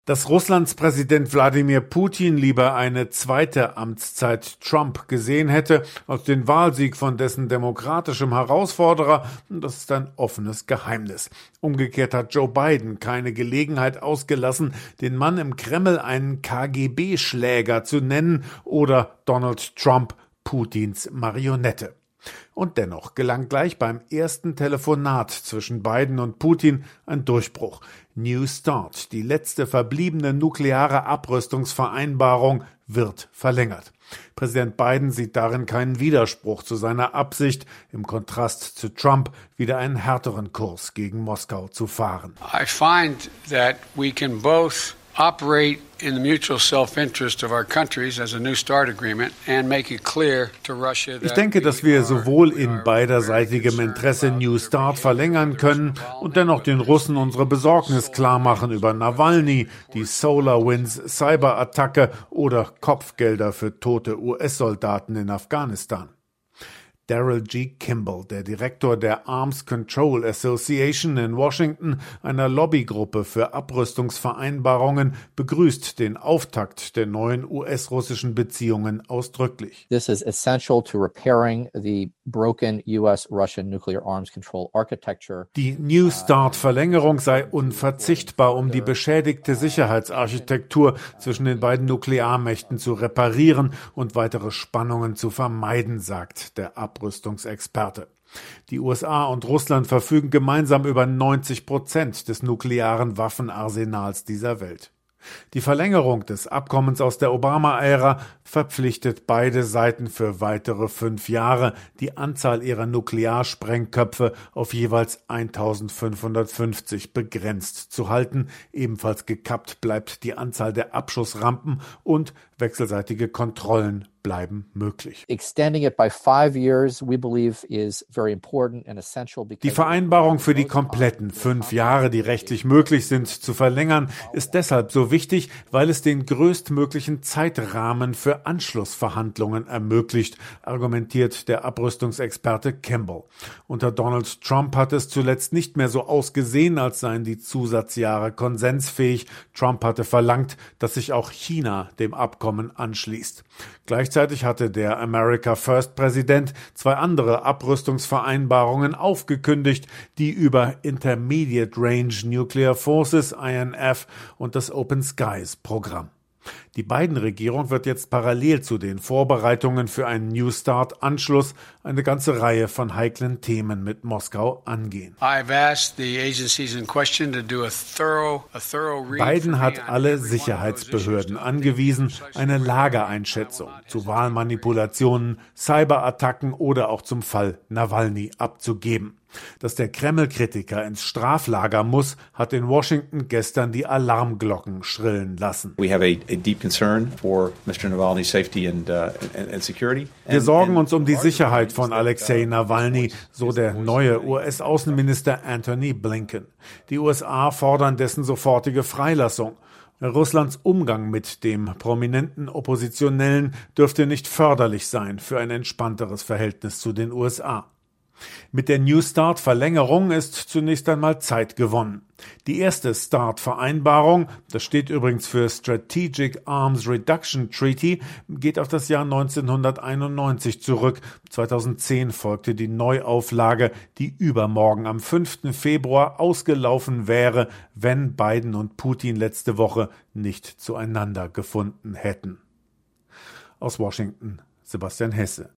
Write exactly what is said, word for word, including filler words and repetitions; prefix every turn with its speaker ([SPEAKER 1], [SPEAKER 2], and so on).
[SPEAKER 1] Dass Russlands Präsident Wladimir Putin lieber eine zweite Amtszeit Trump gesehen hätte als den Wahlsieg von dessen demokratischem Herausforderer, das ist ein offenes Geheimnis. Umgekehrt hat Joe Biden keine Gelegenheit ausgelassen, den Mann im Kreml einen K G B-Schläger zu nennen oder Donald Trump Putins Marionette. Und dennoch gelang gleich beim ersten Telefonat zwischen Biden und Putin ein Durchbruch. New START, die letzte verbliebene nukleare Abrüstungsvereinbarung, wird verlängert. Präsident Biden sieht darin keinen Widerspruch zu seiner Absicht, im Kontrast zu Trump wieder einen härteren Kurs gegen Moskau zu fahren.
[SPEAKER 2] I find that we can both operate in the mutual self-interest of our countries as a New START agreement and make it clear to Russia that
[SPEAKER 1] Ich denke, dass wir sowohl in beiderseitigem Interesse New START verlängern können und dennoch den Russen unsere Besorgnis klarmachen über Nawalny, die SolarWinds Cyberattacke oder Kopfgelder für tote U S-Soldaten in Afghanistan. Daryl G. Kimball, der Direktor der Arms Control Association in Washington, einer Lobbygruppe für Abrüstungsvereinbarungen, begrüßt den Auftakt der neuen U S-russischen Beziehungen ausdrücklich.
[SPEAKER 3] This is essential to repairing the broken U S-Russian nuclear arms control architecture.
[SPEAKER 1] Die New START-Verlängerung sei unverzichtbar, um die beschädigte Sicherheitsarchitektur zwischen den beiden Nuklearmächten zu reparieren und weitere Spannungen zu vermeiden, sagt der Abrüstungsexperte. Die U S A und Russland verfügen gemeinsam über neunzig Prozent des nuklearen Waffenarsenals dieser Welt. Die Verlängerung des Abkommens aus der Obama-Ära verpflichtet beide Seiten für weitere fünf Jahre, die Anzahl ihrer Nuklearsprengköpfe auf jeweils eintausendfünfhundertfünfzig begrenzt zu halten. Ebenfalls gekappt bleibt die Anzahl der Abschussrampen und wechselseitige Kontrollen bleiben möglich.
[SPEAKER 3] Extending it by five years, we believe, is very important and essential because
[SPEAKER 1] Die Vereinbarung für die kompletten fünf Jahre, die rechtlich möglich sind, zu verlängern, ist deshalb so wichtig, weil es den größtmöglichen Zeitrahmen für Anschlussverhandlungen ermöglicht, argumentiert der Abrüstungsexperte Kimball. Unter Donald Trump hat es zuletzt nicht mehr so ausgesehen, als seien die Zusatzjahre konsensfähig. Trump hatte verlangt, dass sich auch China dem Abkommen anschließt. Gleichzeitig hatte der America First-Präsident zwei andere Abrüstungsvereinbarungen aufgekündigt, die über Intermediate Range Nuclear Forces, I N F, und das Open Skies Programm. Die Biden-Regierung wird jetzt parallel zu den Vorbereitungen für einen New START-Anschluss eine ganze Reihe von heiklen Themen mit Moskau angehen. Biden hat alle Sicherheitsbehörden angewiesen, eine Lageeinschätzung zu Wahlmanipulationen, Cyberattacken oder auch zum Fall Nawalny abzugeben. Dass der Kreml-Kritiker ins Straflager muss, hat in Washington gestern die Alarmglocken schrillen lassen.
[SPEAKER 4] We have a, a deep concern for Mister Navalny's safety and, uh, and, and security.
[SPEAKER 1] Wir sorgen uns um die Sicherheit von Alexei Nawalny, so der neue U S-Außenminister Antony Blinken. Die U S A fordern dessen sofortige Freilassung. Russlands Umgang mit dem prominenten Oppositionellen dürfte nicht förderlich sein für ein entspannteres Verhältnis zu den U S A. Mit der New START-Verlängerung ist zunächst einmal Zeit gewonnen. Die erste START-Vereinbarung, das steht übrigens für Strategic Arms Reduction Treaty, geht auf das Jahr neunzehnhunderteinundneunzig zurück. zweitausendzehn folgte die Neuauflage, die übermorgen am fünften Februar ausgelaufen wäre, wenn Biden und Putin letzte Woche nicht zueinander gefunden hätten. Aus Washington, Sebastian Hesse.